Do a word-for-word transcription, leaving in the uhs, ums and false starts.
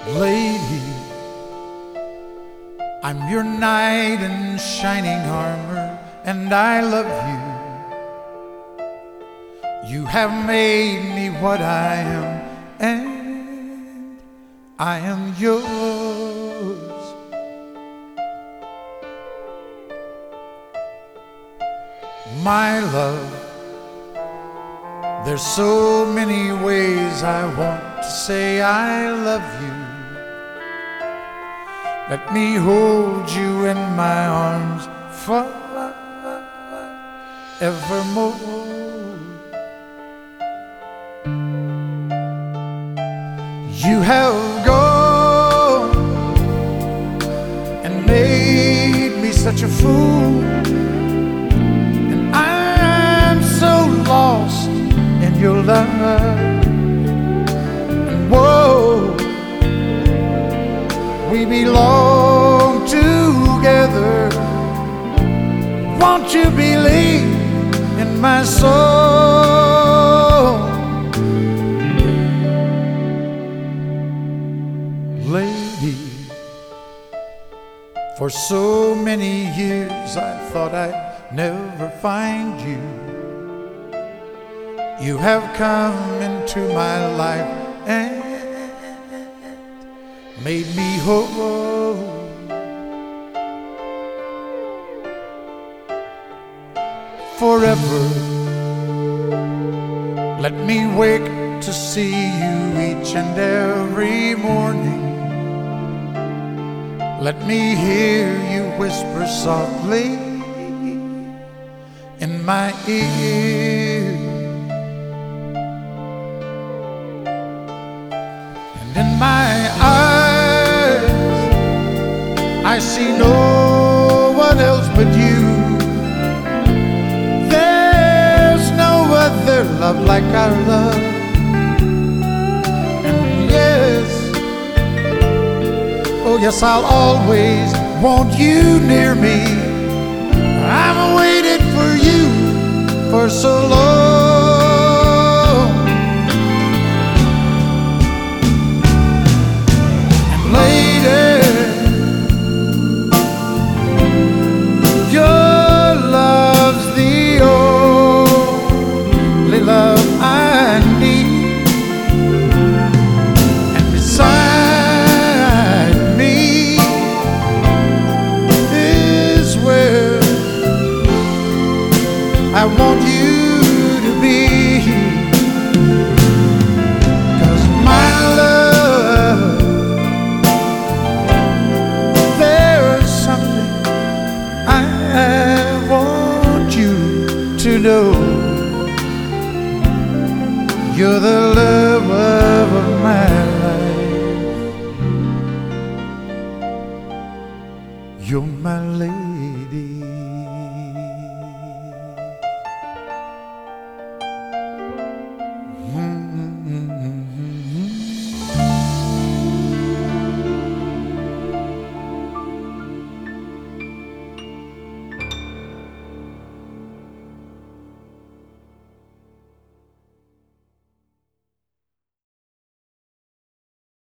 Lady, I'm your knight in shining armor, and I love you. You have made me what I am, and I am yours. My love, there's so many ways I want to say I love you. Let me hold you in my arms forevermore. You have gone and made me such a fool, and I'm so lost in your love. And whoa, we belong together. Won't you believe in my soul? Lady, for so many years I thought I'd never find you. You have come into my life and made me whole. Forever, let me wake to see you each and every morning. Let me hear you whisper softly in my ear. And in my eyes I see no one else but you. There's no other love like our love. And yes, oh yes, I'll always want you near me. I've waited for you for so long. And lady, your love's the only love I need. And beside me is where I want you to be. 'Cause my love, there's something I want you to know. You're the love of my life. You're my lady.